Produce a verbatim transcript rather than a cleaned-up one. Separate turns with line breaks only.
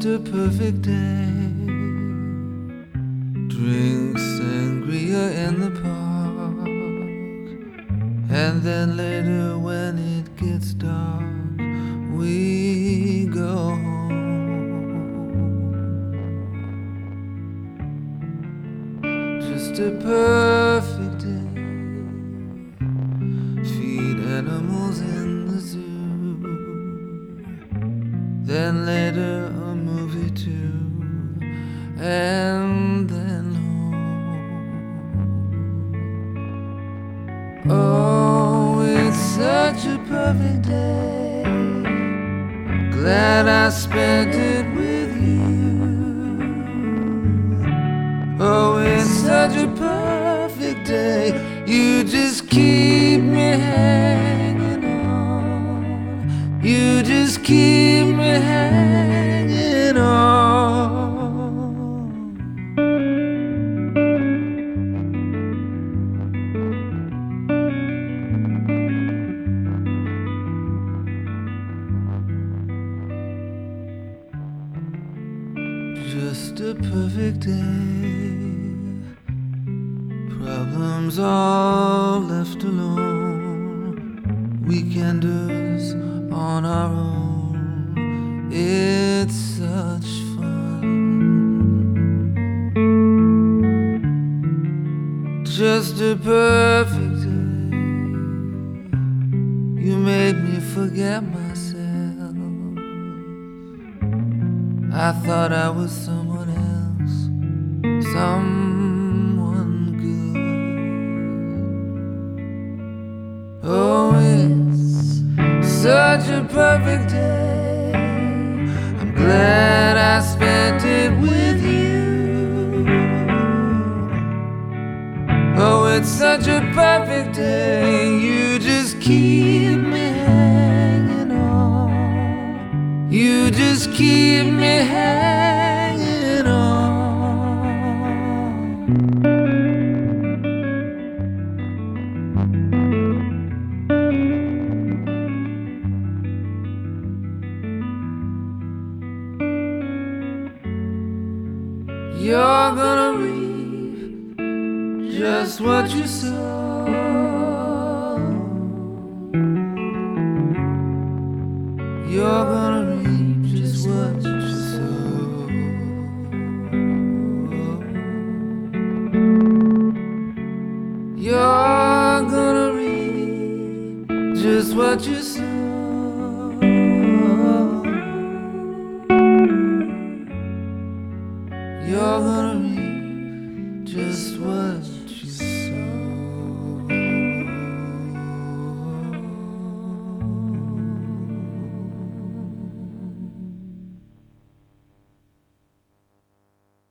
just a perfect day. Drink sangria in the park, and then later when it gets dark, we go home. Just a perfect day. Feed animals in the zoo, then later a movie too, and then home. Oh, it's such a perfect day. Glad I spent it with you. Oh, it's such a perfect day. You just keep me hanging on. You just keep me hanging on. Just a perfect day. Problems all left alone. Weekenders on our own. It's such fun. Just a perfect day. You made me forget myself. I thought I was someone else, someone good. Oh, it's such a perfect day. I'm glad I spent it with you. Oh, it's such a perfect day. You just keep me hanging on. You just keep me hanging on. You're gonna reap just what you sow. You're gonna reap just what you sow. You're gonna reap just what you sow. You're gonna reap just what